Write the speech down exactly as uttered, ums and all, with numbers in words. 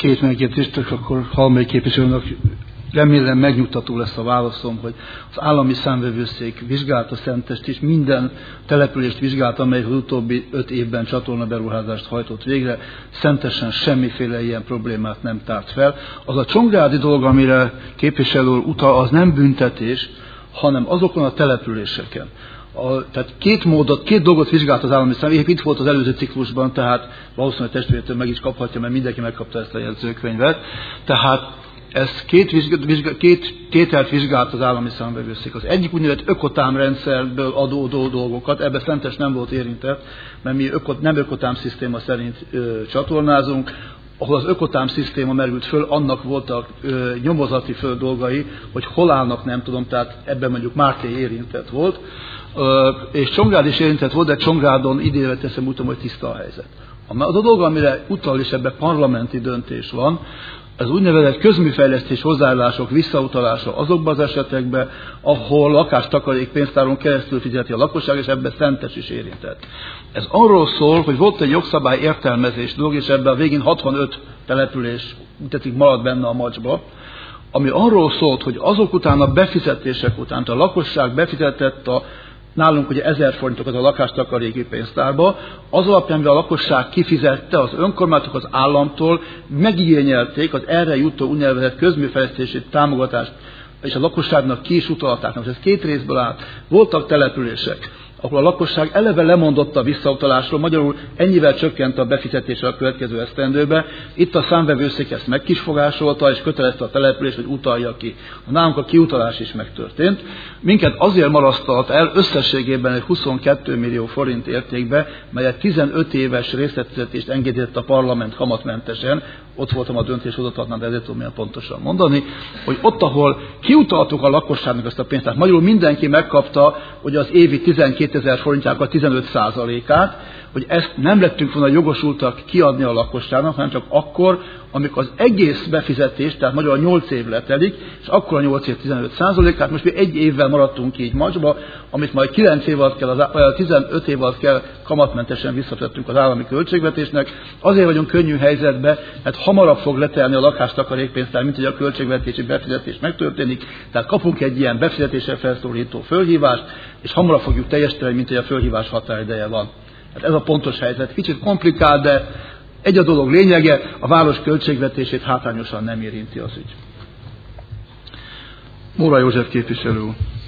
két megértést, akkor Halmai képviselőnek remélem megnyugtató lesz a válaszom, hogy az állami számvevőszék vizsgálta Szentest, és minden települést vizsgálta, amelyik az utóbbi öt évben csatornaberuházást hajtott végre. Szentesen semmiféle ilyen problémát nem tárt fel. Az a csongrádi dolog, amire képviselő úr utal, az nem büntetés, hanem azokon a településeken. A, tehát két módot, két dolgot vizsgált az állami számvevőszék, itt volt az előző ciklusban, tehát valószínűleg testvérétől meg is kaphatja, mert mindenki megkapta ezt a jegyzőkönyvet. Tehát ez két, vizsga, két tételt vizsgált az állami számvevőszék. Az egyik úgynevezett ökotám rendszerből adódó dolgokat, ebbe Szentes nem volt érintett, mert mi öko, nem ökotám szisztéma szerint ö, csatornázunk, ahol az ökotám szisztéma merült föl, annak voltak ö, nyomozati föl dolgai, hogy hol állnak, nem tudom, tehát ebben mondjuk Márté érintett volt, ö, és Csongrád is érintett volt, de Csongrádon idénre teszem, úgy tudom, hogy tiszta a helyzet. Az a dolog, amire utal, és ebben parlamenti döntés van, az úgynevezett közműfejlesztés hozzájárulások visszautalása azokban az esetekben, ahol lakástakarékpénztáron keresztül fizeti a lakosság, és ebben Szentes is érintett. Ez arról szól, hogy volt egy jogszabály értelmezés dolog, és ebben a végén hatvanöt település tetik maradt benne a macsba, ami arról szólt, hogy azok után a befizetések után, a lakosság befizetett a nálunk ugye ezer forintokat a lakástakaréki pénztárba, az alapján, hogy a lakosság kifizette, az önkormányzatok az államtól megigényelték az erre jutó úgynevezett közműfejlesztési támogatást, és a lakosságnak ki is utalták. Most ez két részből állt. Voltak települések, ahol a lakosság eleve lemondott a visszautalásról, magyarul ennyivel csökkent a befizetése a következő esztendőbe. Itt a számvevőszék ezt megkisfogásolta, és kötelezte a települést, hogy utalja ki. Nálunk a kiutalás is megtörtént. Minket azért marasztalt el összességében egy huszonkettő millió forint értékbe, melyet tizenöt éves részletfizetést engedett a parlament kamatmentesen. Ott voltam a döntéshozatalnál, de ezért tudom milyen pontosan mondani, hogy ott, ahol kiutaltuk a lakosságnak ezt a pénzt, tehát magyarul mindenki megkapta, hogy az évi tizenkétezer forintjának a tizenöt százalékát, hogy ezt nem lettünk volna jogosultak kiadni a lakosságnak, hanem csak akkor, amikor az egész befizetés, tehát magyarul nyolc év letelik, és akkor a nyolc év tizenöt százalékát, most mi egy évvel maradtunk így macsba, amit majd kilenc év alatt kell, az, tizenöt év alatt kell kamatmentesen visszafizettünk az állami költségvetésnek. Azért vagyunk könnyű helyzetben, mert hamarabb fog letelni a lakástakarékpénztár, mint hogy a költségvetési befizetés megtörténik, tehát kapunk egy ilyen befizetésre felszólító fölhívást, és hamarabb fogjuk teljesíteni, mint hogy a fölhívás határideje van. Hát ez a pontos helyzet. Kicsit komplikált, de egy a dolog lényege, a város költségvetését hátrányosan nem érinti az ügy. Móra József képviselő.